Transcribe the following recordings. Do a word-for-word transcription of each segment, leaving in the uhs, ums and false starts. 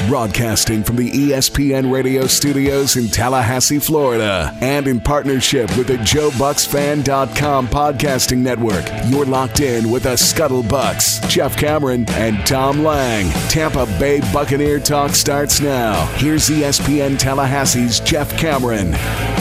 Broadcasting from the E S P N radio studios in Tallahassee, Florida, and in partnership with the Joe Bucks Fan dot com podcasting network, you're locked in with the Scuttle Bucks. Jeff Cameron and Tom Lang. Tampa Bay Buccaneer talk starts now. Here's E S P N Tallahassee's Jeff Cameron.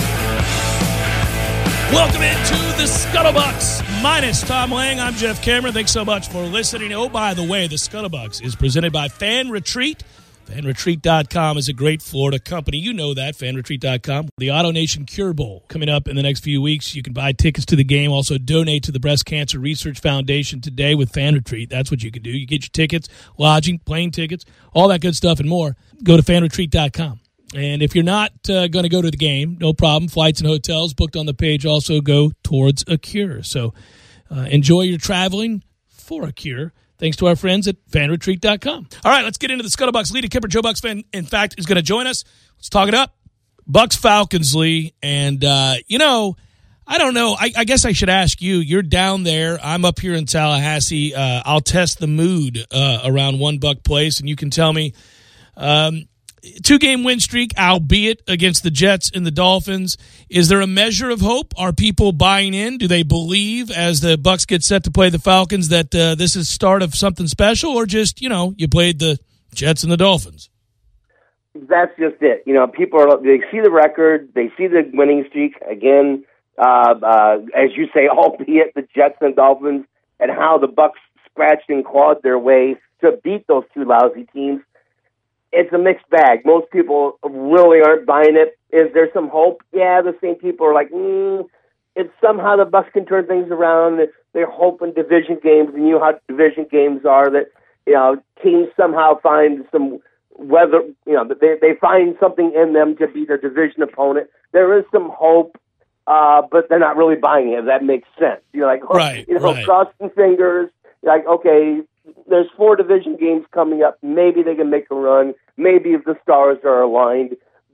Welcome into the Scuttle Bucks. Minus Tom Lang, I'm Jeff Cameron. Thanks so much for listening. Oh, by the way, the Scuttle Bucks is presented by Fan Retreat. Fan Retreat dot com is a great Florida company. You know that, Fan Retreat dot com. The Auto Nation Cure Bowl coming up in the next few weeks. You can buy tickets to the game. Also donate to the Breast Cancer Research Foundation today with Fan Retreat. That's what you can do. You get your tickets, lodging, plane tickets, all that good stuff and more. Go to Fan Retreat dot com. And if you're not uh, going to go to the game, no problem. Flights and hotels booked on the page also go towards a cure. So uh, enjoy your traveling for a cure. Thanks to our friends at Fan Retreat dot com. All right, let's get into the Scuttle Bucks. Lee Kipper, Joe Bucks fan, in fact, is going to join us. Let's talk it up. Bucks Falcons, Lee. And, uh, you know, I don't know. I, I guess I should ask you. You're down there. I'm up here in Tallahassee. Uh, I'll test the mood uh, around One Buck Place, and you can tell me. Um, Two-game win streak, albeit against the Jets and the Dolphins. Is there a measure of hope? Are people buying in? Do they believe, as the Bucks get set to play the Falcons, that uh, this is start of something special, or just, you know, you played the Jets and the Dolphins? That's just it. You know, people are, they see the record, they see the winning streak, again, uh, uh, as you say, albeit the Jets and Dolphins, and how the Bucks scratched and clawed their way to beat those two lousy teams. It's a mixed bag. Most people really aren't buying it. Is there some hope? Yeah, the same people are like, mm, it's somehow the Bucks can turn things around. They're hoping division games, and you know how division games are, that, you know, teams somehow find some weather, you know, they, they find something in them to beat their division opponent. There is some hope, uh, but they're not really buying it, if that makes sense. You're like, oh, right, you know, right. crossing fingers, you're like, okay, there's four division games coming up. Maybe they can make a run. Maybe if the stars are aligned,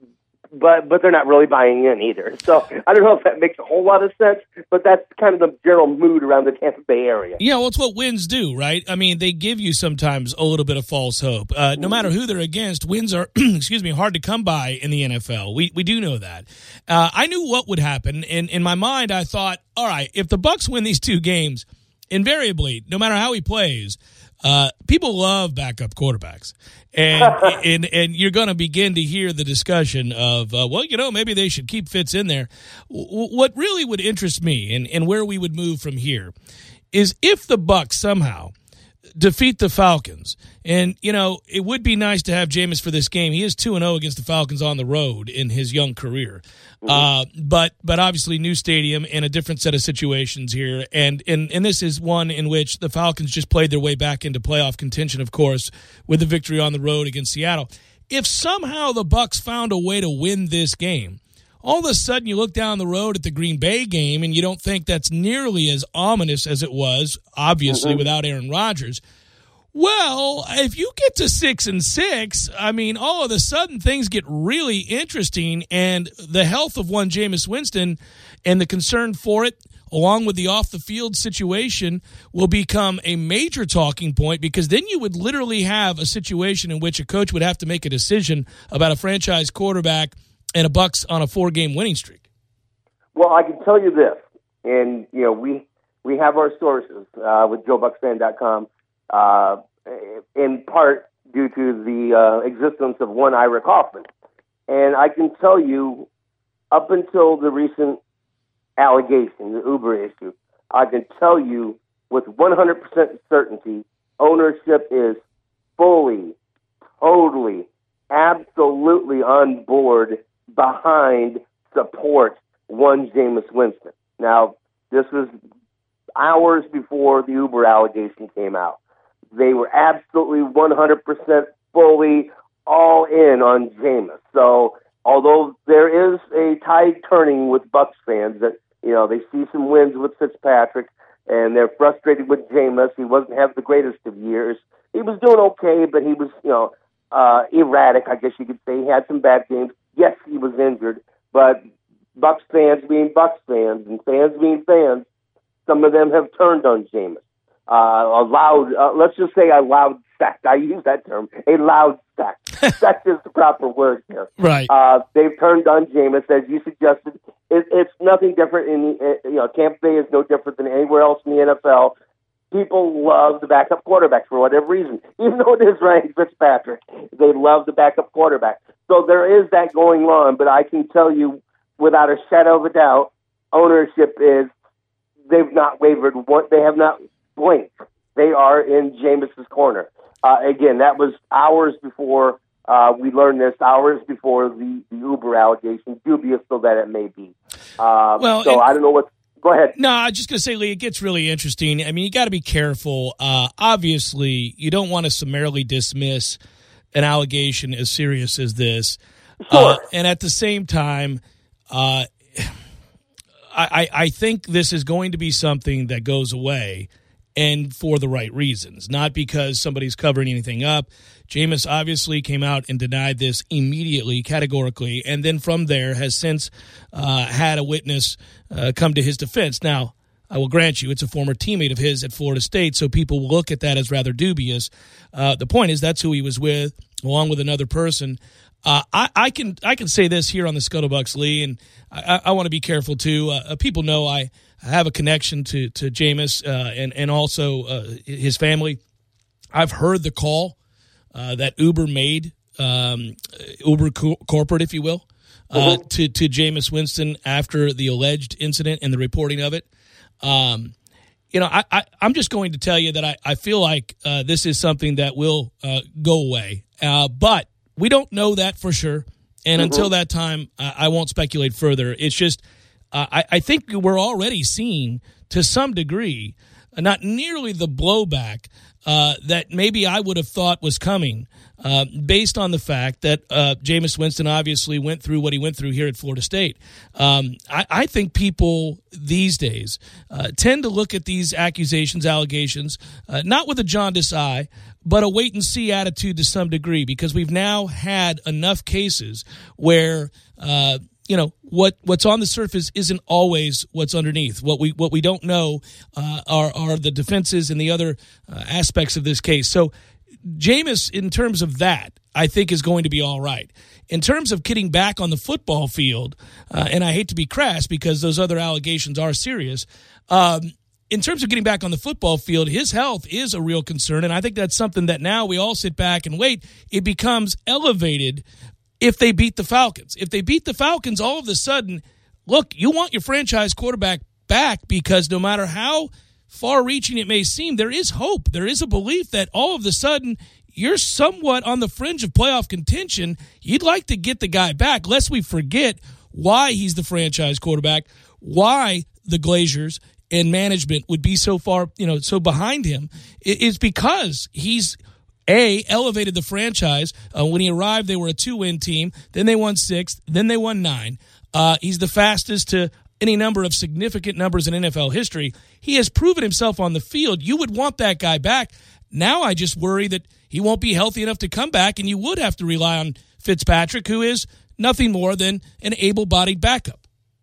but but they're not really buying in either. So I don't know if that makes a whole lot of sense, but that's kind of the general mood around the Tampa Bay area. Yeah, well, it's what wins do, right? I mean, they give you sometimes a little bit of false hope. Uh, no matter who they're against, wins are, excuse me, hard to come by in the N F L. We we do know that. Uh, I knew what would happen, and in my mind, I thought, all right, if the Bucks win these two games, invariably, no matter how he plays, Uh, people love backup quarterbacks, and and and you're going to begin to hear the discussion of, uh, well, you know, maybe they should keep Fitz in there. W- what really would interest me, and, and where we would move from here, is if the Bucks somehow defeat the Falcons, and, you know, it would be nice to have Jameis for this game. He is two and oh against the Falcons on the road in his young career. Mm-hmm. Uh, but but obviously new stadium and a different set of situations here. And, and, and this is one in which the Falcons just played their way back into playoff contention, of course, with the victory on the road against Seattle. If somehow the Bucks found a way to win this game, all of a sudden you look down the road at the Green Bay game and you don't think that's nearly as ominous as it was, obviously, mm-hmm. without Aaron Rodgers. Well, if you get to six and six, I mean, all of a sudden things get really interesting, and the health of one Jameis Winston and the concern for it, along with the off-the-field situation, will become a major talking point, because then you would literally have a situation in which a coach would have to make a decision about a franchise quarterback and a Bucks on a four-game winning streak. Well, I can tell you this, and you know we we have our sources uh, with Joe Bucks Fan dot com, uh, in part due to the uh, existence of one Ira Kaufman, and I can tell you, up until the recent allegation, the Uber issue, I can tell you with one hundred percent certainty, ownership is fully, totally, absolutely on board, behind, support one Jameis Winston. Now, this was hours before the Uber allegation came out. They were absolutely one hundred percent fully all in on Jameis. So, although there is a tide turning with Bucs fans, that, you know, they see some wins with Fitzpatrick and they're frustrated with Jameis. He wasn't having the greatest of years. He was doing okay, but he was, you know, uh, erratic, I guess you could say. He had some bad games. Yes, he was injured, but Bucs fans being Bucs fans and fans being fans, some of them have turned on Jameis. Uh, allowed, uh, let's just say allowed sect. I use that term, a loud sect. Sect is the proper word here. Right. Uh, they've turned on Jameis, as you suggested. It, it's nothing different in the, you know, Tampa Bay is no different than anywhere else in the N F L. People love the backup quarterback for whatever reason. Even though it is Ryan Fitzpatrick, they love the backup quarterback. So there is that going on, but I can tell you without a shadow of a doubt, ownership is, they've not wavered. They have not blinked. They are in Jameis's corner. Uh, again, that was hours before uh, we learned this, hours before the, the Uber allegation, dubious though that it may be. Uh, well, so and- I don't know what. Go ahead. No, I'm just going to say, Lee, it gets really interesting. I mean, you got to be careful. Uh, obviously, you don't want to summarily dismiss an allegation as serious as this. Sure. Uh, and at the same time, uh, I, I think this is going to be something that goes away, and for the right reasons, not because somebody's covering anything up. Jameis obviously came out and denied this immediately, categorically, and then from there has since uh, had a witness uh, come to his defense. Now, I will grant you, it's a former teammate of his at Florida State, so people will look at that as rather dubious. Uh, the point is that's who he was with, along with another person. Uh, I, I can I can say this here on the Scuttlebucks, Lee, and I, I want to be careful too. Uh, people know I have a connection to to Jameis uh, and and also uh, his family. I've heard the call uh, that Uber made, um, Uber co- corporate, if you will, uh, mm-hmm. to to Jameis Winston after the alleged incident and the reporting of it. Um, you know, I, I I'm just going to tell you that I I feel like uh, this is something that will uh, go away, uh, but we don't know that for sure, and mm-hmm. until that time, uh, I won't speculate further. It's just, uh, I, I think we're already seeing, to some degree, uh, not nearly the blowback uh, that maybe I would have thought was coming, uh, based on the fact that uh, Jameis Winston obviously went through what he went through here at Florida State. Um, I, I think people these days uh, tend to look at these accusations, allegations, uh, not with a jaundiced eye, but a wait-and-see attitude to some degree, because we've now had enough cases where, uh, you know, what what's on the surface isn't always what's underneath. What we what we don't know uh, are are the defenses and the other uh, aspects of this case. So Jameis, in terms of that, I think is going to be all right. In terms of getting back on the football field, uh, and I hate to be crass because those other allegations are serious, um, in terms of getting back on the football field, his health is a real concern, and I think that's something that now we all sit back and wait. It becomes elevated if they beat the Falcons. If they beat the Falcons, all of a sudden, look, you want your franchise quarterback back, because no matter how far-reaching it may seem, there is hope. There is a belief that all of a sudden you're somewhat on the fringe of playoff contention. You'd like to get the guy back, lest we forget why he's the franchise quarterback, why the Glazers and management would be so far, you know, so behind him. It's because he's, A, elevated the franchise. Uh, when he arrived, they were a two-win team. Then they won six. Then they won nine. Uh, he's the fastest to any number of significant numbers in N F L history. He has proven himself on the field. You would want that guy back. Now I just worry that he won't be healthy enough to come back, and you would have to rely on Fitzpatrick, who is nothing more than an able-bodied backup.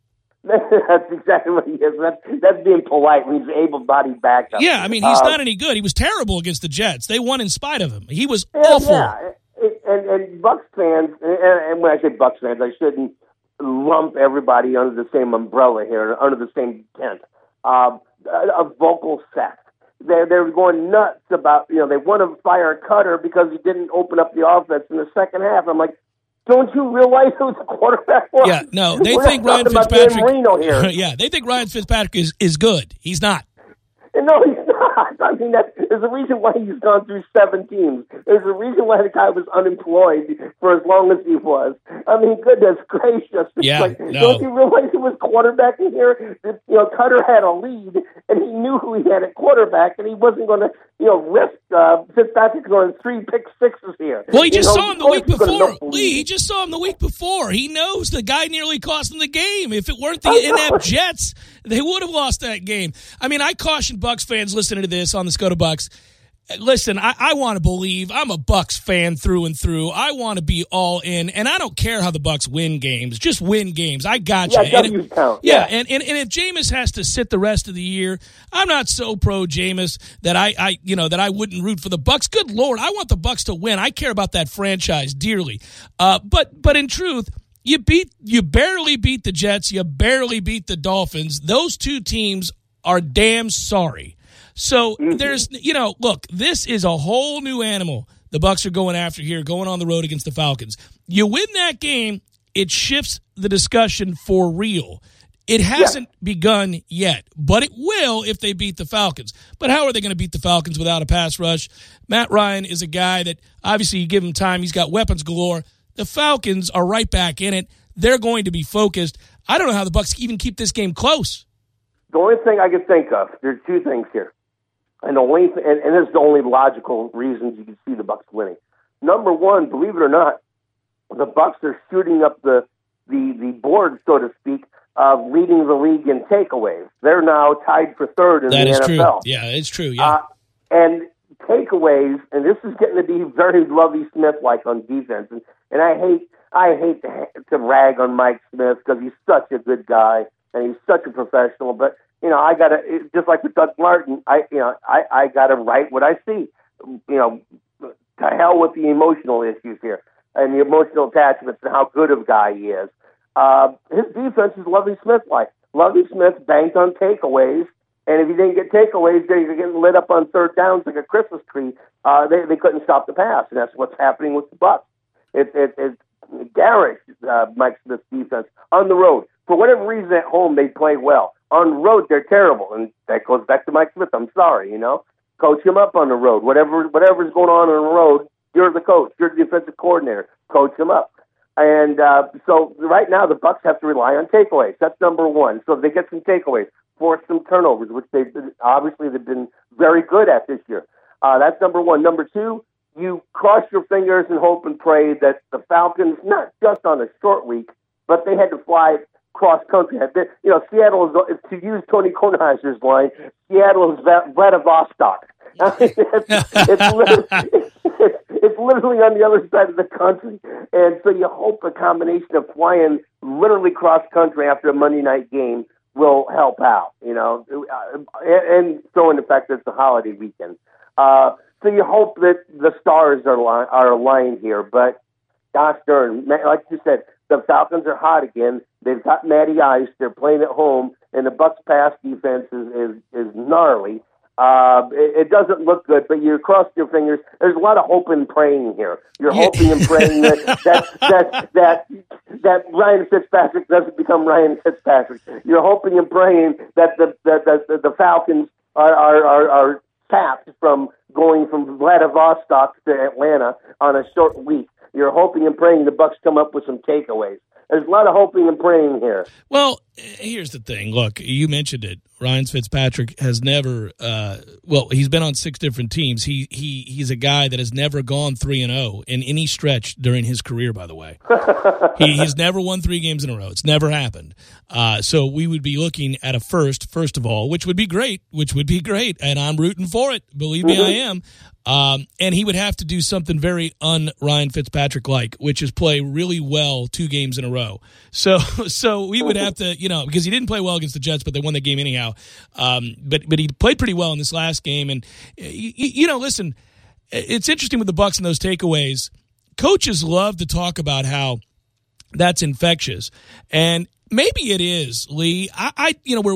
That's exactly what he is. That's, that's being polite when he's able-bodied backup. Yeah, I mean, he's uh, not any good. He was terrible against the Jets. They won in spite of him. He was yeah, awful. Yeah, and, and Bucs fans, and, and when I say Bucs fans, I shouldn't lump everybody under the same umbrella here, under the same tent. Uh, a vocal sect. They're, they're going nuts about, you know, they want to fire Cutter because he didn't open up the offense in the second half. I'm like, don't you realize it was a quarterback? Yeah, no, they We're think Ryan Fitzpatrick. Marino here. Yeah, they think Ryan Fitzpatrick is, is good. He's not. No, he's not. I mean, that, there's a reason why he's gone through seven teams. There's a reason why the guy was unemployed for as long as he was. I mean, goodness gracious. It's yeah, like, no. Don't you realize he was quarterback in here? That, you know, Cutter had a lead, and he knew who he had at quarterback, and he wasn't going to, you know, risk uh, Fitzpatrick going three pick sixes here. Well, he just you know, saw him the week before. Lee, he just saw him the week before. He knows the guy nearly cost him the game. If it weren't the inept Jets, they would have lost that game. I mean, I caution Bucs fans listening to this on the Scuttlebucks. listen, I, I want to believe. I'm a Bucs fan through and through. I want to be all in, and I don't care how the Bucs win games. Just win games. I got you. Yeah, W's count. Yeah, yeah. And, and and if Jameis has to sit the rest of the year, I'm not so pro Jameis that I, I you know that I wouldn't root for the Bucs. Good Lord, I want the Bucs to win. I care about that franchise dearly. Uh, but but in truth, you beat you barely beat the Jets. You barely beat the Dolphins. Those two teams are damn sorry. So there's, you know, look, this is a whole new animal the Bucs are going after here, going on the road against the Falcons. You win that game, it shifts the discussion for real. It hasn't yeah. begun yet, but it will if they beat the Falcons. But how are they going to beat the Falcons without a pass rush? Matt Ryan is a guy that, obviously, you give him time, he's got weapons galore. The Falcons are right back in it. They're going to be focused. I don't know how the Bucs even keep this game close. The only thing I can think of, there's two things here. And the only th- and, and this is the only logical reasons you can see the Bucs winning. Number one, believe it or not, the Bucs are shooting up the the the board, so to speak, of leading the league in takeaways. They're now tied for third in that the is N F L. True. Yeah, it's true. Yeah, uh, and takeaways, and this is getting to be very Lovie Smith like on defense. And, and I hate I hate to, to rag on Mike Smith because he's such a good guy and he's such a professional, but. You know, I gotta just like with Doug Martin. I, you know, I, I gotta write what I see. You know, to hell with the emotional issues here and the emotional attachments and how good of a guy he is. Uh, his defense is Lovie Smith like. Lovie Smith banked on takeaways, and if he didn't get takeaways, they were getting lit up on third downs like a Christmas tree. Uh, they they couldn't stop the pass, and that's what's happening with the Bucs. It it it's garish uh, Mike Smith's defense on the road. For whatever reason, at home they play well. On the road, they're terrible, and that goes back to Mike Smith. I'm sorry, you know. Coach him up on the road. Whatever whatever's going on on the road, you're the coach. You're the defensive coordinator. Coach him up. And uh, so right now, the Bucs have to rely on takeaways. That's number one. So if they get some takeaways, force some turnovers, which they've been, obviously they've been very good at this year. Uh, that's number one. Number two, you cross your fingers and hope and pray that the Falcons, not just on a short week, but they had to fly cross country. You know, Seattle is, to use Tony Kornheiser's line, Seattle is Vladivostok. I mean, it's, it's, literally, it's, it's literally on the other side of the country. And so you hope a combination of flying literally cross country after a Monday night game will help out, you know, and, and throwing the fact that it's a holiday weekend. Uh, so you hope that the stars are, li- are aligned here. But gosh darn, like you said, the Falcons are hot again. They've got Matty Ice. They're playing at home, and the Bucs pass defense is is, is gnarly. Uh, it, it doesn't look good, but you cross your fingers. There's a lot of hope and praying here. You're yeah. hoping and praying that that, that that that Ryan Fitzpatrick doesn't become Ryan Fitzpatrick. You're hoping and praying that the that the, the, the Falcons are are, are are tapped from going from Vladivostok to Atlanta on a short week. You're hoping and praying the Bucs come up with some takeaways. There's a lot of hoping and praying here. Well, here's the thing. Look, you mentioned it. Ryan Fitzpatrick has never uh, – well, he's been on six different teams. He he He's a guy that has never gone three and oh in any stretch during his career, by the way. he, he's never won three games in a row. It's never happened. Uh, so we would be looking at a first, first of all, which would be great, which would be great, and I'm rooting for it. Believe me, mm-hmm. I am. Um, and he would have to do something very un-Ryan Fitzpatrick-like, which is play really well two games in a row. So so we would have to, you know, because he didn't play well against the Jets, but they won the game anyhow. Um, but but he played pretty well in this last game. And, you, you know, listen, it's interesting with the Bucs and those takeaways. Coaches love to talk about how that's infectious. And maybe it is, Lee. I, I you know, we're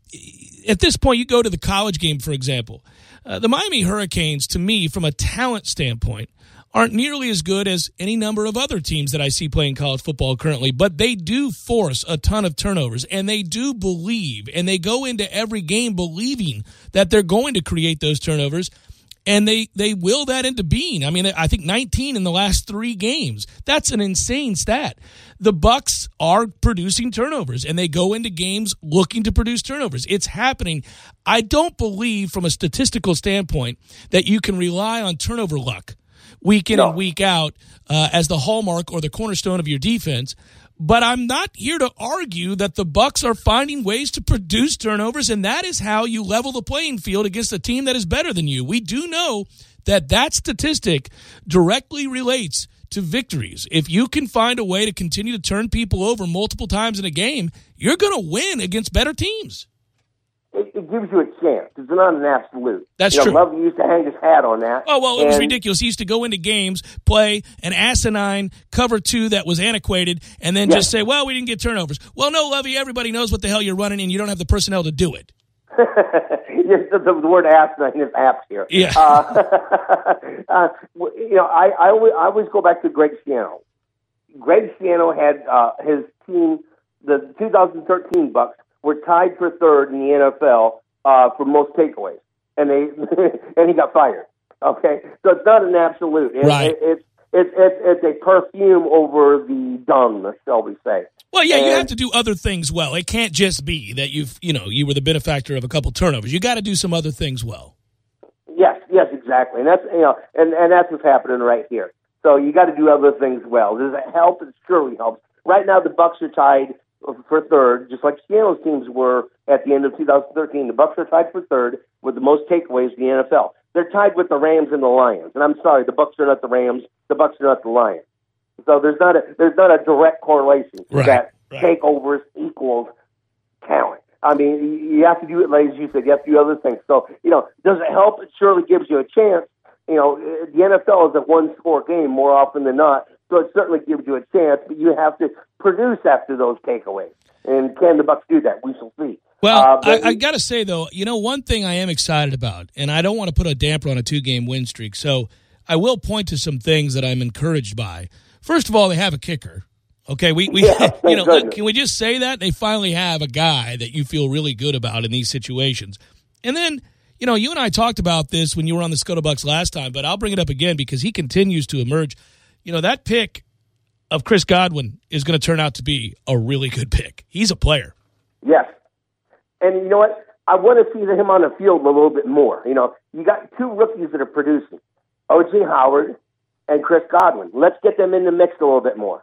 at this point, you go to the college game, for example. Uh, the Miami Hurricanes, to me, from a talent standpoint, aren't nearly as good as any number of other teams that I see playing college football currently, but they do force a ton of turnovers, and they do believe, and they go into every game believing that they're going to create those turnovers, and they, they will that into being. I mean, I think nineteen in the last three games. That's an insane stat. The Bucs are producing turnovers, and they go into games looking to produce turnovers. It's happening. I don't believe, from a statistical standpoint, that you can rely on turnover luck week in no. and week out uh, as the hallmark or the cornerstone of your defense. But I'm not here to argue that the Bucs are finding ways to produce turnovers, and that is how you level the playing field against a team that is better than you. We do know that that statistic directly relates to victories. If you can find a way to continue to turn people over multiple times in a game, you're going to win against better teams. It, it gives you a chance. It's not an absolute. That's you know, true. Love used to hang his hat on that. Oh, well, it and, was ridiculous. He used to go into games, play an asinine cover two that was antiquated, and then yes. just say, well, we didn't get turnovers. Well, no, Lovey, everybody knows what the hell you're running, and you don't have the personnel to do it. yes, the, the word asinine is apt here. Yeah. Uh, uh, you know, I, I, always, I always go back to Greg Schiano. Greg Schiano had uh, his team, the two thousand thirteen Bucs, were tied for third in the N F L uh, for most takeaways, and they and he got fired. Okay, so it's not an absolute. It, right. It, it's it's it's it's a perfume over the dung, shall we say? Well, yeah, and, you have to do other things well. It can't just be that you've you know you were the benefactor of a couple turnovers. You got to do some other things well. Yes, yes, exactly, and that's you know, and and that's what's happening right here. So you got to do other things well. Does it help? It surely helps. Right now, the Bucs are tied for third, just like Schiano's teams were at the end of two thousand thirteen. The Bucs are tied for third with the most takeaways in the N F L. They're tied with the Rams and the Lions. And I'm sorry, the Bucs are not the Rams. The Bucs are not the Lions. So there's not a there's not a direct correlation right, that right. takeovers equals talent. I mean, you have to do it, like as you said. You have to do other things. So you know, does it help? It surely gives you a chance. You know, the N F L is a one-score game more often than not. So it certainly gives you a chance, but you have to produce after those takeaways. And can the Bucs do that? We shall see. Well, uh, I, I got to say, though, you know, one thing I am excited about, and I don't want to put a damper on a two-game win streak, so I will point to some things that I'm encouraged by. First of all, they have a kicker. Okay, we, we yeah, you know, goodness. can we just say that? They finally have a guy that you feel really good about in these situations. And then, you know, you and I talked about this when you were on the Scuttlebucks last time, but I'll bring it up again because he continues to emerge. You know, that pick of Chris Godwin is going to turn out to be a really good pick. He's a player. Yes. And you know what? I want to see him on the field a little bit more. You know, you got two rookies that are producing, O J Howard and Chris Godwin. Let's get them in the mix a little bit more.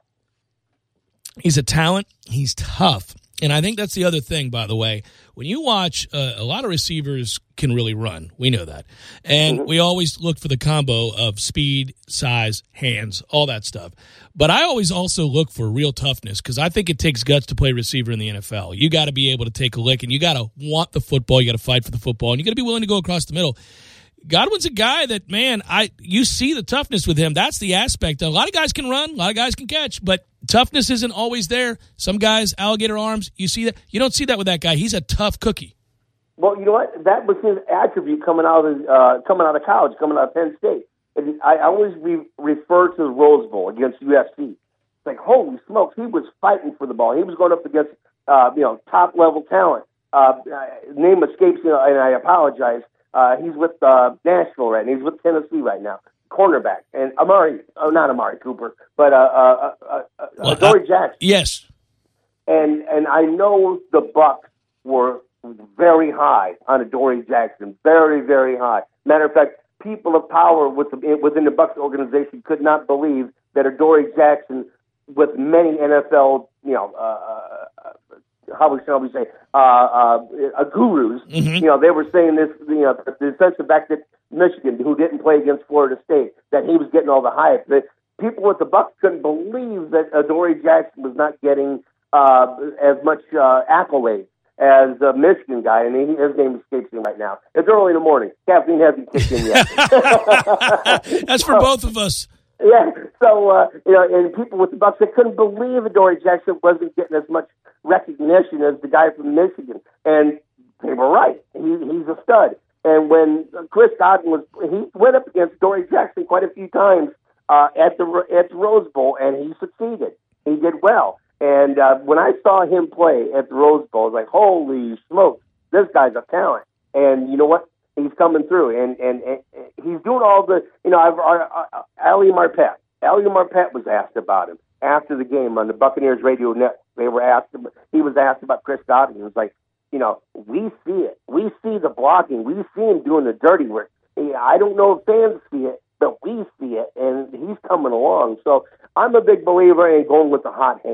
He's a talent. He's tough. And I think that's the other thing, by the way. When you watch, uh, a lot of receivers can really run. We know that. And mm-hmm. we always look for the combo of speed, size, hands, all that stuff. But I always also look for real toughness because I think it takes guts to play receiver in the N F L. You got to be able to take a lick, and you got to want the football. You got to fight for the football, and you got to be willing to go across the middle. Godwin's a guy that, man, I you see the toughness with him. That's the aspect. A lot of guys can run, a lot of guys can catch, but toughness isn't always there. Some guys, alligator arms, you see that. You don't see that with that guy. He's a tough cookie. Well, you know what? That was his attribute coming out of uh, coming out of college, coming out of Penn State. And I always re- refer to the Rose Bowl against U S C. It's like, holy smokes, he was fighting for the ball. He was going up against uh, you know top level talent. Uh, name escapes me, and I apologize. Uh, he's with uh, Nashville right now. He's with Tennessee right now. Cornerback. And Amari, oh, not Amari Cooper, but uh, uh, uh, uh, well, Dory uh, Jackson. Yes. And and I know the Bucs were very high on Adoree Jackson. Very, very high. Matter of fact, people of power with the, within the Bucs organization could not believe that Adoree Jackson, with many N F L, you know, uh, uh, how shall we say, uh, uh, uh, gurus, mm-hmm. you know, they were saying this, you know, the sense of fact that Michigan, who didn't play against Florida State, that he was getting all the hype. That people with the Bucs couldn't believe that Adoree Jackson was not getting uh, as much uh, accolade as a Michigan guy, and he, his name escapes me right now. It's early in the morning. Caffeine hasn't kicked in yet. That's for both of us. Yeah, so, uh, you know, and people with the Bucs, they couldn't believe Adoree Jackson wasn't getting as much recognition as the guy from Michigan. And they were right. He, he's a stud. And when Chris Godwin was, he went up against Adoree Jackson quite a few times uh, at the at the Rose Bowl, and he succeeded. He did well. And uh, when I saw him play at the Rose Bowl, I was like, holy smokes, this guy's a talent. And you know what? He's coming through, and, and, and he's doing all the, you know, I've, uh, uh, Ali Marpet. Ali Marpet was asked about him after the game on the Buccaneers radio network. They were asked, he was asked about Chris Godwin. He was like, you know, we see it. We see the blocking. We see him doing the dirty work. I don't know if fans see it, but we see it, and he's coming along. So I'm a big believer in going with the hot hand.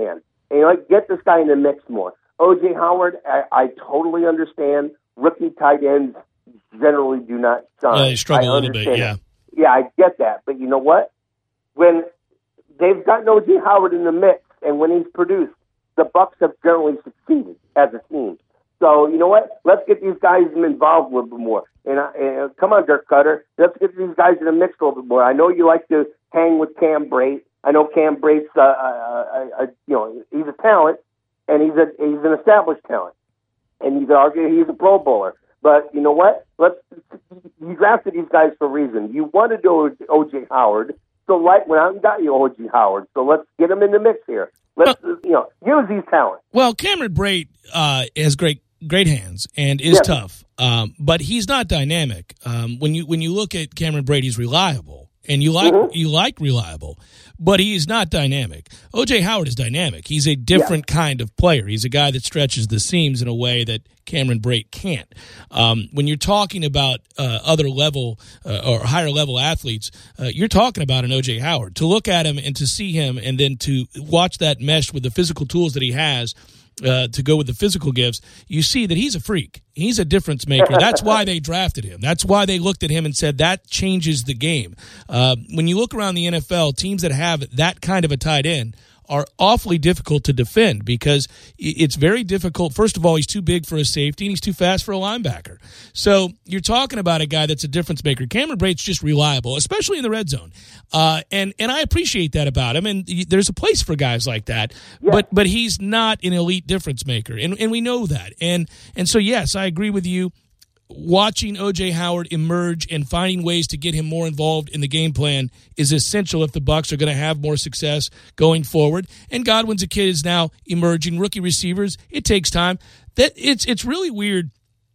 And, you know, get this guy in the mix more. O J Howard, I, I totally understand. Rookie tight ends generally do not shine. Yeah, they struggle I a little bit, yeah. It. Yeah, I get that. But you know what? When they've gotten O J Howard in the mix, and when he's produced, the Bucs have generally succeeded as a team. So, you know what? Let's get these guys involved a little bit more. And, uh, and come on, Dirk Cutter. Let's get these guys in the mix a little bit more. I know you like to hang with Cam Brate. I know Cam Brate's, uh, uh, uh, you know, he's a talent, and he's a he's an established talent. And you can argue he's a Pro Bowler. But you know what? Let's you drafted these guys for a reason. You wanted to O J Howard, so Light went out and got you O J Howard. So let's get him in the mix here. Let's well, you know use these talents. Well, Cameron Brate uh, has great great hands and is yes. tough, um, but he's not dynamic. Um, when you when you look at Cameron Brate, he's reliable, and you like mm-hmm. you like reliable. But he is not dynamic. O J Howard is dynamic. He's a different yeah. kind of player. He's a guy that stretches the seams in a way that Cameron Brate can't. Um, when you're talking about uh, other level uh, or higher level athletes, uh, you're talking about an O J Howard. To look at him and to see him and then to watch that mesh with the physical tools that he has, Uh, to go with the physical gifts, you see that he's a freak. He's a difference maker. That's why they drafted him. That's why they looked at him and said, that changes the game. Uh, when you look around the N F L, teams that have that kind of a tight end are awfully difficult to defend because it's very difficult. First of all, he's too big for a safety, and he's too fast for a linebacker. So you're talking about a guy that's a difference maker. Cameron Brate's just reliable, especially in the red zone. Uh, and, and I appreciate that about him, and there's a place for guys like that. Yeah. But but he's not an elite difference maker, and, and we know that. And And so, yes, I agree with you. Watching O J Howard emerge and finding ways to get him more involved in the game plan is essential if the Bucs are going to have more success going forward. And Godwin's a kid is now emerging. Rookie receivers, it takes time. That it's it's really weird.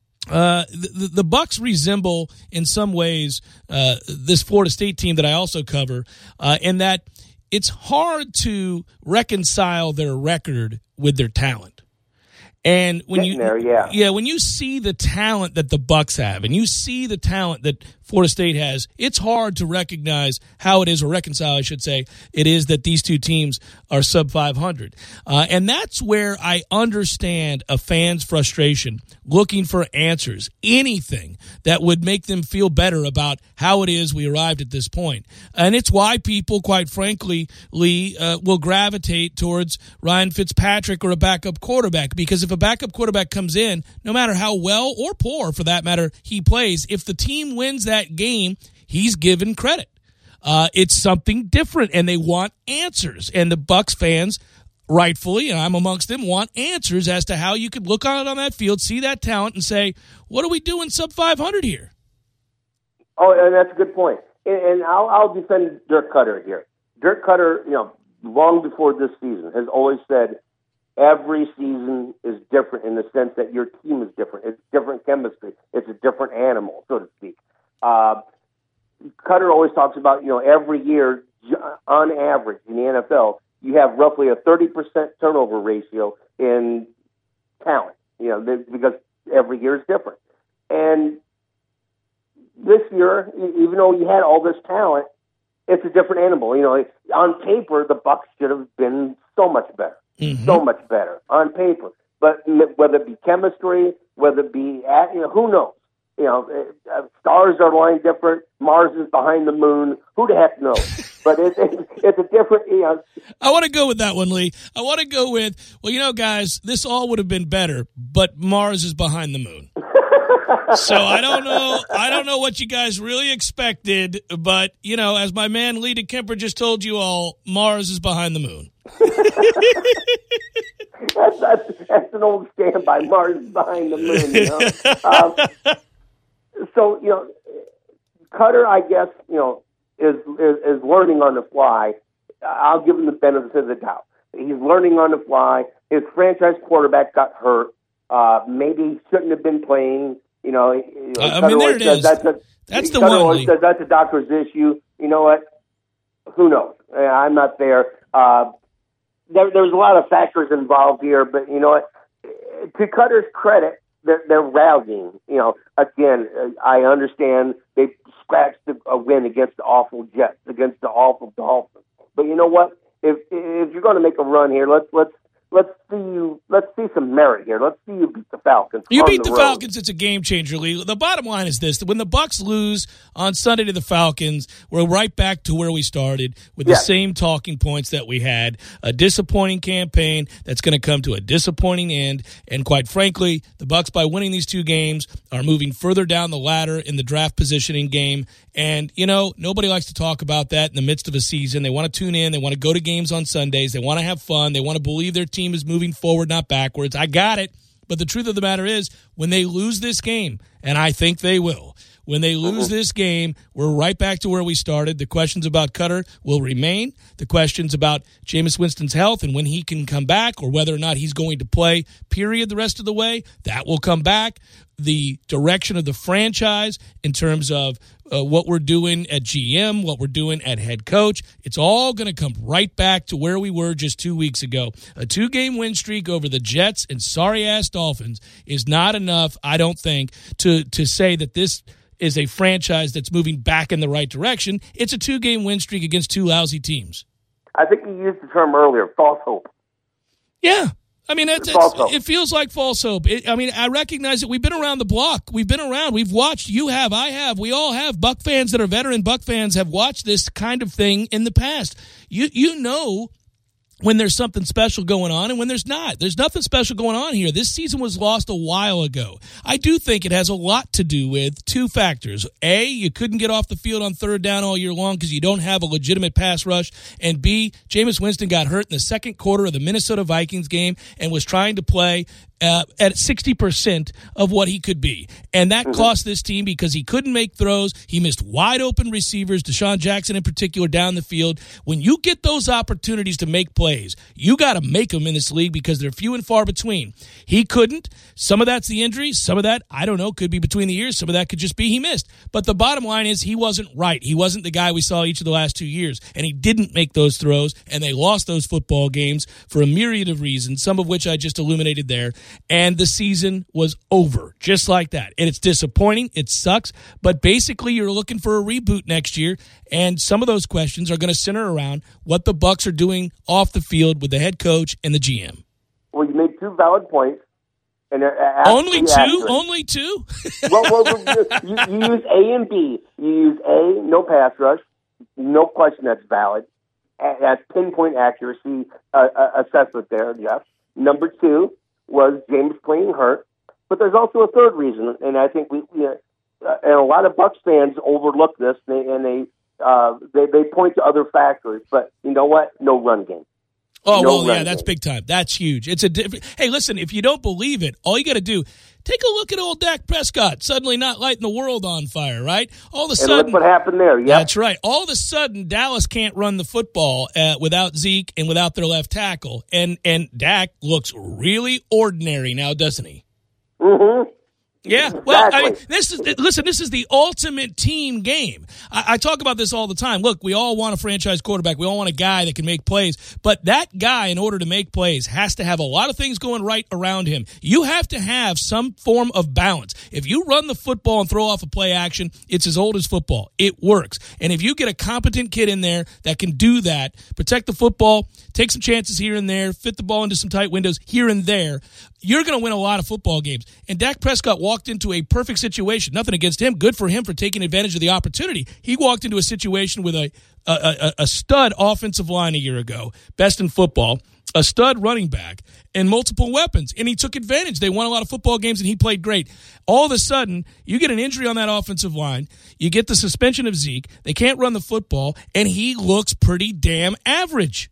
Uh, the, the Bucs resemble in some ways uh, this Florida State team that I also cover, uh, in that it's hard to reconcile their record with their talent. And when you there, yeah. yeah, when you see the talent that the Bucs have, and you see the talent that Florida State has, it's hard to recognize how it is, or reconcile, I should say, it is that these two teams are sub five hundred. Uh, and that's where I understand a fan's frustration, looking for answers, anything that would make them feel better about how it is we arrived at this point. And it's why people, quite frankly, Lee, uh, will gravitate towards Ryan Fitzpatrick or a backup quarterback, because if a backup quarterback comes in, no matter how well or poor, for that matter, he plays, if the team wins that game, he's given credit. Uh, it's something different, and they want answers. And the Bucs fans, rightfully, and I'm amongst them, want answers as to how you could look on it on that field, see that talent, and say, what are we doing sub five hundred here? Oh, and that's a good point. And, and I'll, I'll defend Dirk Cutter here. Dirk Cutter, you know, long before this season, has always said every season is different in the sense that your team is different. It's different chemistry. It's a different animal, so to speak. Uh, Cutter always talks about, you know, every year, on average, in the N F L, you have roughly a thirty percent turnover ratio in talent, you know, because every year is different. And this year, even though you had all this talent, it's a different animal. You know, on paper, the Bucs should have been so much better, mm-hmm. so much better on paper. But whether it be chemistry, whether it be, you know, who knows? You know, uh, stars are aligned different. Mars is behind the moon. Who the heck knows? But it, it, it's a different, you know. I want to go with that one, Lee. I want to go with, well, you know, guys, this all would have been better, but Mars is behind the moon. So I don't know. I don't know what you guys really expected, but, you know, as my man Lee DeKemper just told you all, Mars is behind the moon. that's, that's, that's an old standby. Mars is behind the moon, you know. Um, So, you know, Cutter, I guess, you know, is, is is learning on the fly. I'll give him the benefit of the doubt. He's learning on the fly. His franchise quarterback got hurt. Uh, maybe he shouldn't have been playing. You know, you know uh, I mean, there it is. That's, a, that's the one. Says that's a doctor's issue. You know what? Who knows? I'm not there. Uh, there. There's a lot of factors involved here, but you know what? To Cutter's credit, They're, they're rallying. You know, again, I understand they scratched a win against the awful Jets, against the awful Dolphins. But you know what? If if you're going to make a run here, let's let's let's see you. Let's see some merit here. Let's see you beat the Falcons. You beat the, the road. Falcons. It's a game changer, Lee. The bottom line is this: when the Bucs lose on Sunday to the Falcons, we're right back to where we started with yes. the same talking points that we had. A disappointing campaign that's going to come to a disappointing end. And quite frankly, the Bucs, by winning these two games, are moving further down the ladder in the draft positioning game. And, you know, nobody likes to talk about that in the midst of a season. They want to tune in. They want to go to games on Sundays. They want to have fun. They want to believe their team is moving forward, not backwards. I got it. But the truth of the matter is, when they lose this game, and I think they will, when they lose mm-hmm. this game, we're right back to where we started. The questions about Cutter will remain. The questions about Jameis Winston's health and when he can come back or whether or not he's going to play, period, the rest of the way, that will come back. The direction of the franchise in terms of uh, what we're doing at G M, what we're doing at head coach, it's all going to come right back to where we were just two weeks ago. A two-game win streak over the Jets and sorry-ass Dolphins is not enough, I don't think, to, to say that this is a franchise that's moving back in the right direction. It's a two-game win streak against two lousy teams. I think you used the term earlier, false hope. Yeah. I mean, it's, it's, it feels like false hope. It, I mean, I recognize that we've been around the block. We've been around. We've watched. You have. I have. We all have. Buck fans that are veteran Buck fans have watched this kind of thing in the past. You you know when there's something special going on and when there's not. There's nothing special going on here. This season was lost a while ago. I do think it has a lot to do with two factors. A, you couldn't get off the field on third down all year long because you don't have a legitimate pass rush. And B, Jameis Winston got hurt in the second quarter of the Minnesota Vikings game and was trying to play Uh, at sixty percent of what he could be. And that mm-hmm. cost this team because he couldn't make throws. He missed wide open receivers, Deshaun Jackson in particular, down the field. When you get those opportunities to make plays, you got to make them in this league because they're few and far between. He couldn't. Some of that's the injury. Some of that, I don't know, could be between the years. Some of that could just be he missed. But the bottom line is he wasn't right. He wasn't the guy we saw each of the last two years. And he didn't make those throws, and they lost those football games for a myriad of reasons, some of which I just illuminated there. And the season was over, just like that. And it's disappointing. It sucks. But basically, you're looking for a reboot next year. And some of those questions are going to center around what the Bucs are doing off the field with the head coach and the G M. Well, you made two valid points. And they're only two? accurate. Only two? well, well, you, you use A and B. You use A, no pass rush. No question that's valid. That's pinpoint accuracy uh, uh, assessment there, yes. Number two was James playing hurt. But there's also a third reason, and I think we, we uh, and a lot of Bucs fans overlook this, and they and they, uh, they they point to other factors. But you know what? No run game. Oh, no well, yeah, that's big time. That's huge. It's a different. Hey, listen, if you don't believe it, all you got to do, take a look at old Dak Prescott, suddenly not lighting the world on fire, right? All of a sudden, and look what happened there. Yep. That's right. All of a sudden, Dallas can't run the football uh, without Zeke and without their left tackle, and and Dak looks really ordinary now, doesn't he? Mm-hmm. Yeah, well, I mean, this is listen. This is the ultimate team game. I, I talk about this all the time. Look, we all want a franchise quarterback. We all want a guy that can make plays. But that guy, in order to make plays, has to have a lot of things going right around him. You have to have some form of balance. If you run the football and throw off a play action, it's as old as football. It works. And if you get a competent kid in there that can do that, protect the football, take some chances here and there, fit the ball into some tight windows here and there, you're going to win a lot of football games. And Dak Prescott walked into a perfect situation. Nothing against him. Good for him for taking advantage of the opportunity. He walked into a situation with a a, a, a stud offensive line a year ago, best in football, a stud running back, and multiple weapons. And he took advantage. They won a lot of football games, and he played great. All of a sudden, you get an injury on that offensive line. You get the suspension of Zeke. They can't run the football, and he looks pretty damn average.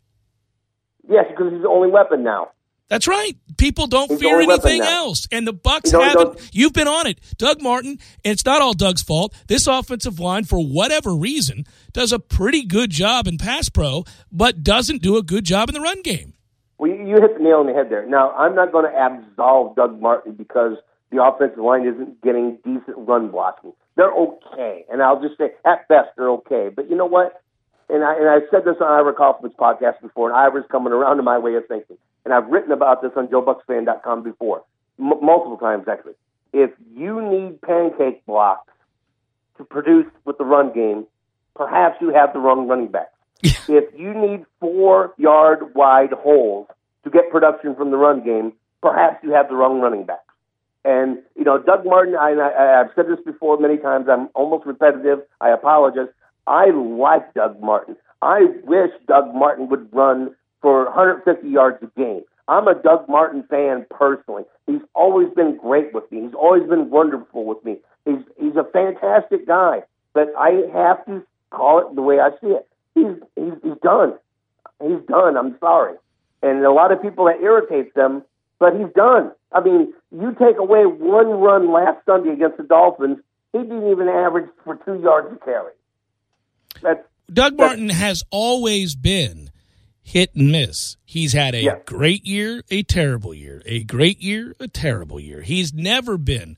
Yes, because he's the only weapon now. That's right. People don't He's fear anything else. And the Bucs you know, haven't. You've been on it. Doug Martin, and it's not all Doug's fault. This offensive line, for whatever reason, does a pretty good job in pass pro, but doesn't do a good job in the run game. Well, you hit the nail on the head there. Now, I'm not going to absolve Doug Martin because the offensive line isn't getting decent run blocking. They're okay. And I'll just say, at best, they're okay. But you know what? And, I, and I've said this on Ira Kaufman's podcast before, and Ira's coming around to my way of thinking. And I've written about this on Joe Bucks Fan dot com before, m- multiple times actually. If you need pancake blocks to produce with the run game, perhaps you have the wrong running back. If you need four-yard wide holes to get production from the run game, perhaps you have the wrong running back. And, you know, Doug Martin, I, I, I've said this before many times, I'm almost repetitive, I apologize. I like Doug Martin. I wish Doug Martin would run for one hundred fifty yards a game. I'm a Doug Martin fan personally. He's always been great with me. He's always been wonderful with me. He's he's a fantastic guy. But I have to call it the way I see it. He's he's, he's done. He's done. I'm sorry. And a lot of people, that irritates them, but he's done. I mean, you take away one run last Sunday against the Dolphins, he didn't even average for two yards a carry. That's, Doug that's, Martin has always been hit and miss. He's had a yeah. great year, a terrible year, a great year, a terrible year. He's never been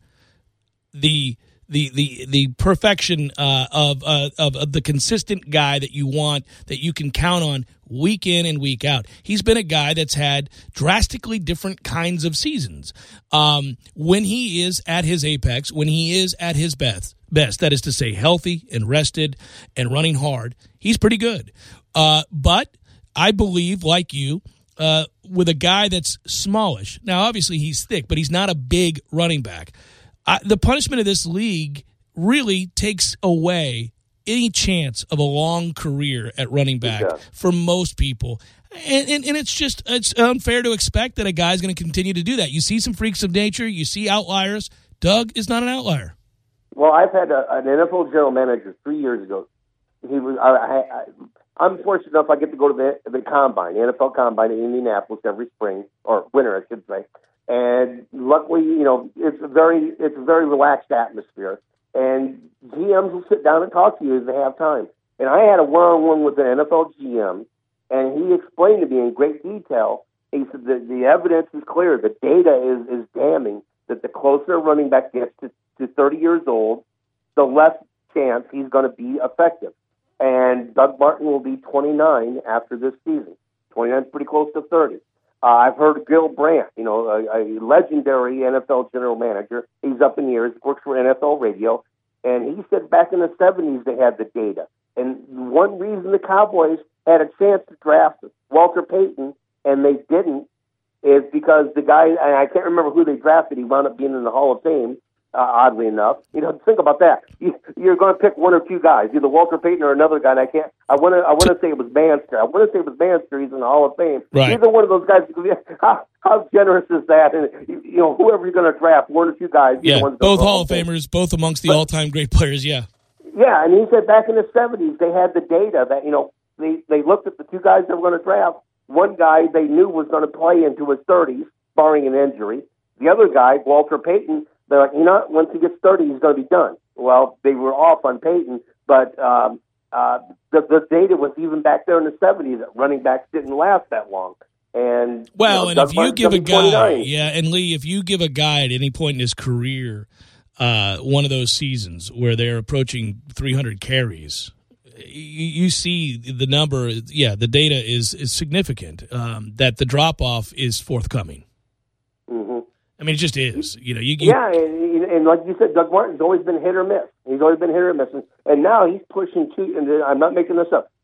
the the the the perfection uh, of, uh, of of the consistent guy that you want, that you can count on week in and week out. He's been a guy that's had drastically different kinds of seasons. Um, when he is at his apex, when he is at his best, best, that is to say, healthy and rested and running hard, he's pretty good. Uh, but I believe, like you, uh, with a guy that's smallish. Now, obviously, he's thick, but he's not a big running back. Uh, the punishment of this league really takes away any chance of a long career at running back yeah. for most people. And, and, and it's just it's unfair to expect that a guy's going to continue to do that. You see some freaks of nature. You see outliers. Doug is not an outlier. Well, I've had a, an N F L general manager three years ago. He was. I, I, I, I'm fortunate enough I get to go to the, the combine, the N F L combine in Indianapolis every spring, or winter, I should say. And luckily, you know, it's a very it's a very relaxed atmosphere. And G Ms will sit down and talk to you as they have time. And I had a one-on-one with an N F L G M, and he explained to me in great detail. He said that the evidence is clear, the data is, is damning, that the closer a running back gets to, to thirty years old, the less chance he's going to be effective. And Doug Martin will be twenty-nine after this season. twenty-nine is pretty close to thirty. Uh, I've heard Gil Brandt, you know, a, a legendary N F L general manager. He's up in years, works for N F L Radio, and he said back in the seventies they had the data. And one reason the Cowboys had a chance to draft Walter Payton and they didn't is because the guy, and I can't remember who they drafted, he wound up being in the Hall of Fame, uh, oddly enough. You know, think about that. You, you're going to pick one or two guys, either Walter Payton or another guy. And I can't. I want to. I want to say it was Manster. I want to say it was Manster. He's in the Hall of Fame. Right. Either one of those guys. How, how generous is that? And you know, whoever you're going to draft, one or two guys. Yeah, both Hall of Fame. Famers, both amongst the but, all-time great players. Yeah. Yeah, and he said back in the seventies they had the data that, you know, they they looked at the two guys they were going to draft. One guy they knew was going to play into his thirties, barring an injury. The other guy, Walter Payton, they're like, you know, once he gets thirty, he's going to be done. Well, they were off on Payton, but um, uh, the, the data was even back there in the seventies that running backs didn't last that long. And well, you know, and if you give a guy, twenty-nine. yeah, and Lee, if you give a guy at any point in his career uh, one of those seasons where they're approaching three hundred carries, you, you see the number. Yeah, the data is is significant. Um, that the drop off is forthcoming. Mm-hmm. I mean, it just is. You know, you, you yeah, and, and like you said, Doug Martin's always been hit or miss. He's always been hit or miss, and, and now he's pushing two. And I'm not making this up.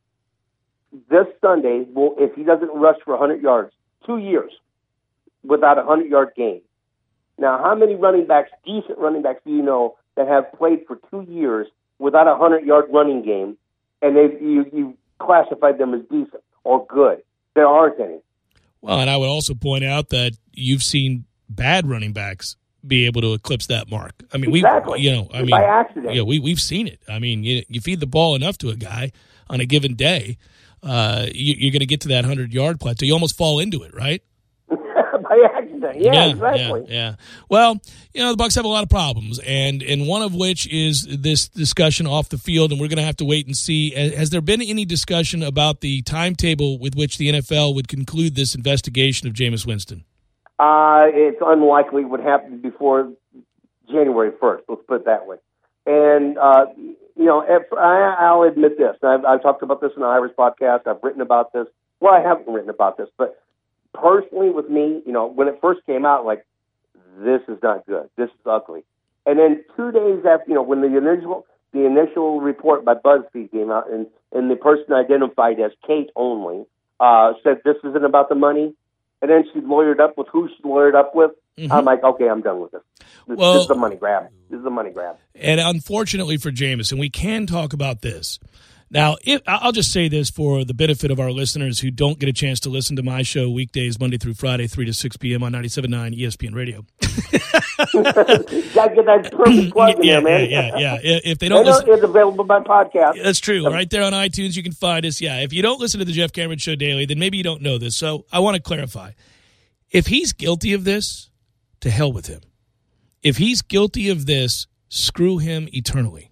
This Sunday, will, if he doesn't rush for one hundred yards, two years without a hundred-yard game. Now, how many running backs, decent running backs, do you know that have played for two years without a hundred-yard running game, and they you you classified them as decent or good? There aren't any. Well, and I would also point out that you've seen bad running backs be able to eclipse that mark. I mean, exactly. we, you know, I mean, by accident. Yeah, we we've seen it. I mean, you, you feed the ball enough to a guy on a given day, uh, you, you're going to get to that hundred-yard plateau. You almost fall into it, right? By accident, yeah, yeah, exactly. Yeah, yeah. Well, you know, the Bucs have a lot of problems, and and one of which is this discussion off the field, and we're going to have to wait and see. Has there been any discussion about the timetable with which the N F L would conclude this investigation of Jameis Winston? Uh, it's unlikely it would happen before January first. Let's put it that way. And uh, you know, if, I, I'll admit this. I've, I've talked about this in the Irish podcast. I've written about this. Well, I haven't written about this, but personally, with me, you know, when it first came out, like, this is not good. This is ugly. And then two days after, you know, when the initial the initial report by BuzzFeed came out, and, and the person identified as Kate only uh, said this isn't about the money, and then she lawyered up with who she lawyered up with. Mm-hmm. I'm like, okay, I'm done with this. This, well, this is a money grab. This is a money grab. And unfortunately for Jameson, we can talk about this. Now, if, I'll just say this for the benefit of our listeners who don't get a chance to listen to my show weekdays, Monday through Friday, three to six p.m. on ninety-seven point nine E S P N Radio. Gotta get that perfect plug in yeah, there, man. Yeah, yeah, yeah. If they don't listen, it's available by podcast. That's true. Right there on iTunes, you can find us. Yeah, if you don't listen to the Jeff Cameron Show daily, then maybe you don't know this. So I want to clarify. If he's guilty of this, to hell with him. If he's guilty of this, screw him eternally.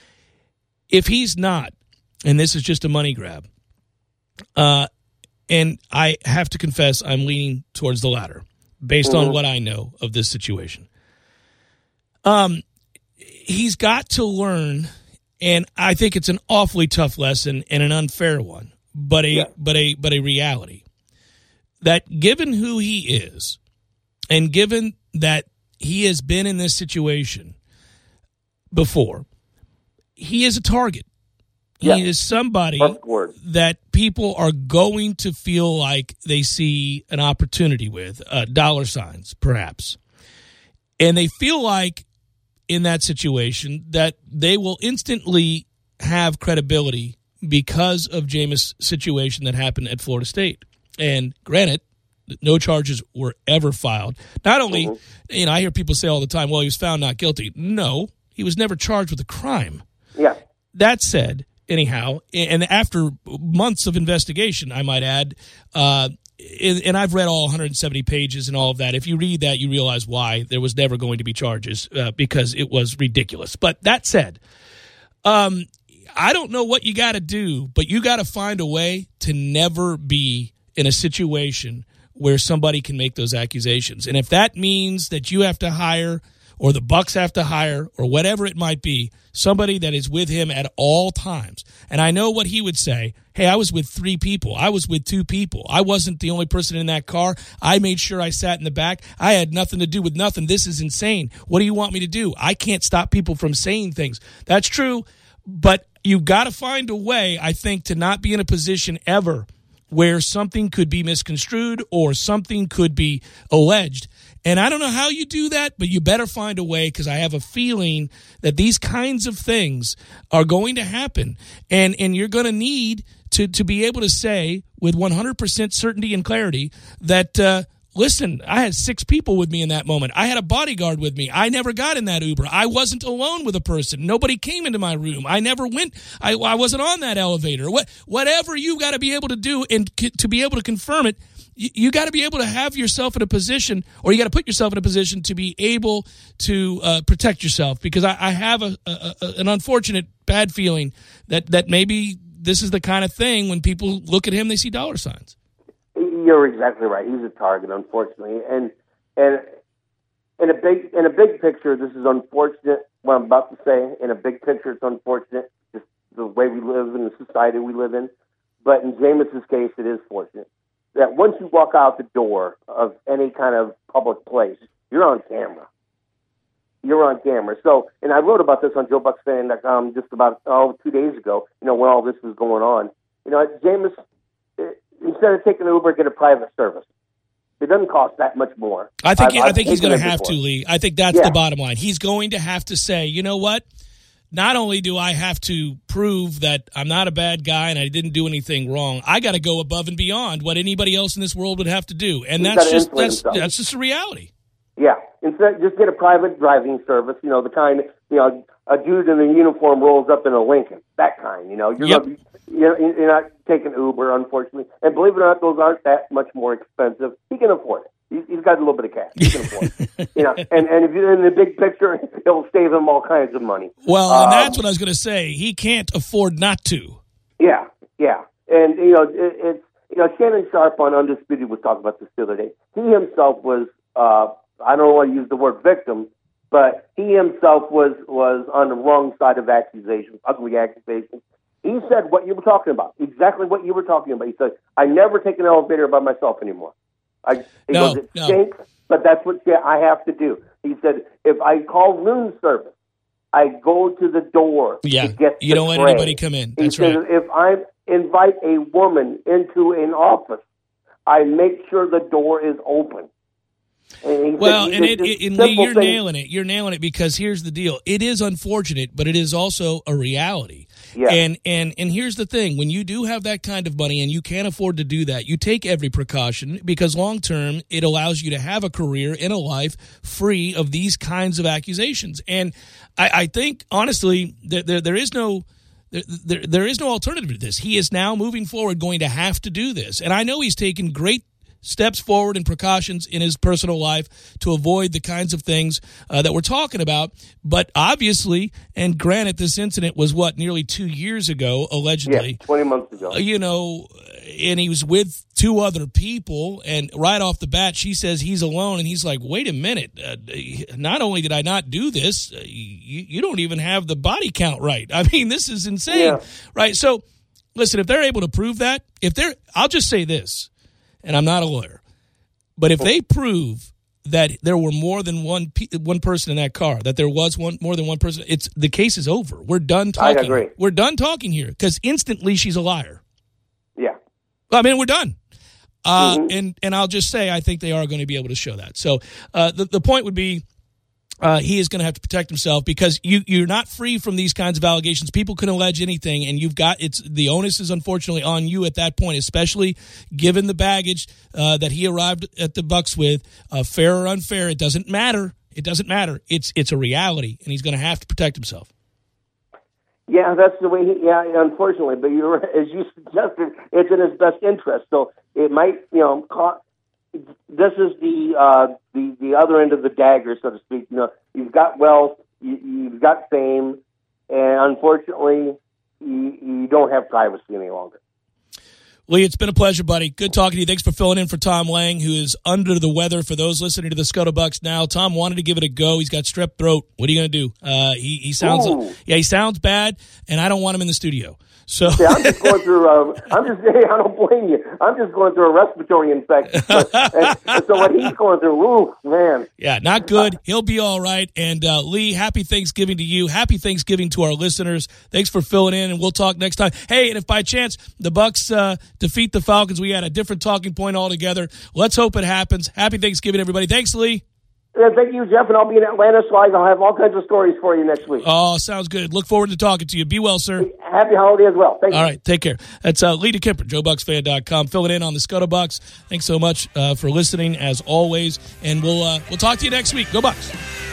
If he's not, and this is just a money grab, uh, and I have to confess I'm leaning towards the latter based mm-hmm. on what I know of this situation. Um, he's got to learn, and I think it's an awfully tough lesson and an unfair one, but a yeah. but a but a reality that given who he is, and given that he has been in this situation before, he is a target. He yeah. is somebody that people are going to feel like they see an opportunity with, uh, dollar signs, perhaps. And they feel like in that situation that they will instantly have credibility because of Jameis' situation that happened at Florida State. And granted, no charges were ever filed. Not only, mm-hmm. you know, I hear people say all the time, well, he was found not guilty. No, he was never charged with a crime. Yeah. That said, anyhow, and after months of investigation, I might add, uh, and I've read all one hundred seventy pages and all of that. If you read that, you realize why there was never going to be charges, uh, because it was ridiculous. But that said, um, I don't know what you got to do, but you got to find a way to never be in a situation where somebody can make those accusations. And if that means that you have to hire, or the Bucs have to hire, or whatever it might be, somebody that is with him at all times. And I know what he would say. Hey, I was with three people. I was with two people. I wasn't the only person in that car. I made sure I sat in the back. I had nothing to do with nothing. This is insane. What do you want me to do? I can't stop people from saying things. That's true, but you've got to find a way, I think, to not be in a position ever where something could be misconstrued or something could be alleged. And I don't know how you do that, but you better find a way, because I have a feeling that these kinds of things are going to happen. And and you're going to need to, to be able to say with one hundred percent certainty and clarity that, uh, listen, I had six people with me in that moment. I had a bodyguard with me. I never got in that Uber. I wasn't alone with a person. Nobody came into my room. I never went. I, I wasn't on that elevator. What, whatever you got to be able to do, and c- to be able to confirm it, you, you got to be able to have yourself in a position, or you got to put yourself in a position to be able to uh, protect yourself. Because I, I have a, a, a, an unfortunate bad feeling that, that maybe this is the kind of thing when people look at him, they see dollar signs. You're exactly right. He's a target, unfortunately, and and in a big in a big picture, this is unfortunate. What I'm about to say, in a big picture, it's unfortunate, just the way we live in the society we live in. But in Jameis's case, it is fortunate that once you walk out the door of any kind of public place, you're on camera. You're on camera. So, and I wrote about this on Joe Bucks Fan dot com just about oh two days ago. You know, when all this was going on, you know, Jameis. It, Instead of taking an Uber, get a private service. It doesn't cost that much more. I think I've, I think I've he's going to have to, Lee. I think that's yeah. the bottom line. He's going to have to say, you know what? Not only do I have to prove that I'm not a bad guy and I didn't do anything wrong, I got to go above and beyond what anybody else in this world would have to do, and he's that's just that's himself. that's just a reality. Yeah, instead, just get a private driving service. You know, the kind, you know, a dude in a uniform rolls up in a Lincoln. That kind. You know, you're yep. gonna be, you're, you're not taking Uber, unfortunately. And believe it or not, those aren't that much more expensive. He can afford it. He's, he's got a little bit of cash. He can afford it. You know, and, and if you're in the big picture, it'll save him all kinds of money. Well, um, and that's what I was going to say. He can't afford not to. Yeah, yeah. And, you know, it, it's, you know, Shannon Sharp on Undisputed was talking about this the other day. He himself was, uh, I don't want to use the word victim, but he himself was, was on the wrong side of accusations, ugly accusations. He said what you were talking about, exactly what you were talking about. He said, I never take an elevator by myself anymore. I, he no, goes, it no. stinks, but that's what I have to do. He said, if I call room service, I go to the door yeah, to get you don't tray. let anybody come in. That's he right. said, if I invite a woman into an office, I make sure the door is open. And well, said, and, it, it, and Lee, you're thing. nailing it. You're nailing it because here's the deal. It is unfortunate, but it is also a reality. Yeah. And and and here's the thing. When you do have that kind of money and you can't afford to do that, you take every precaution because long term it allows you to have a career in a life free of these kinds of accusations. And I, I think, honestly, there, there, there is no... There, there, there is no alternative to this. He is now moving forward going to have to do this. And I know he's taken great steps forward and precautions in his personal life to avoid the kinds of things uh, that we're talking about. But obviously, and granted, this incident was, what, nearly two years ago, allegedly. Yeah, twenty months ago. Uh, you know, and he was with two other people. And right off the bat, she says he's alone. And he's like, wait a minute. Uh, not only did I not do this, uh, you, you don't even have the body count right. I mean, this is insane. Yeah. Right? So, listen, if they're able to prove that, if they're, I'll just say this. And I'm not a lawyer, but if they prove that there were more than one pe- one person in that car, that there was one more than one person, it's the case is over. We're done talking. I agree. We're done talking here because instantly she's a liar. Yeah. I mean, we're done. Uh, mm-hmm. And and I'll just say I think they are going to be able to show that. So uh, the the point would be. Uh, he is going to have to protect himself because you, you're not free from these kinds of allegations. People can allege anything, and you've got it's the onus is unfortunately on you at that point, especially given the baggage uh, that he arrived at the Bucs with. Uh, fair or unfair, it doesn't matter. It doesn't matter. It's it's a reality, and he's going to have to protect himself. Yeah, that's the way. He, yeah, unfortunately, but you're as you suggested, it's in his best interest. So it might, you know, cause. This is the uh, the the other end of the dagger, so to speak. You know, you've got wealth, you, you've got fame, and unfortunately, you, you don't have privacy any longer. Lee, it's been a pleasure, buddy. Good talking to you. Thanks for filling in for Tom Lang, who is under the weather. For those listening to the Scuttlebucks now, Tom wanted to give it a go. He's got strep throat. What are you going to do? Uh, he he sounds Ooh. yeah, he sounds bad, and I don't want him in the studio. So yeah, I'm just going through. Uh, I'm just. Hey, I don't blame you. I'm just going through a respiratory infection. So, and, and so what he's going through, ooh, man. Yeah, not good. He'll be all right. And uh, Lee, happy Thanksgiving to you. Happy Thanksgiving to our listeners. Thanks for filling in, and we'll talk next time. Hey, and if by chance the Bucs uh, defeat the Falcons, we had a different talking point altogether. Let's hope it happens. Happy Thanksgiving, everybody. Thanks, Lee. Yeah, thank you, Jeff, and I'll be in Atlanta, so I'll have all kinds of stories for you next week. Oh, sounds good. Look forward to talking to you. Be well, sir. Happy holiday as well. Thank you. All right, take care. That's uh, Lee DeKemper, Joe Bucks Fan dot com, filling in on the Scuttlebucks. Thanks so much uh, for listening, as always, and we'll uh, we'll talk to you next week. Go Bucks.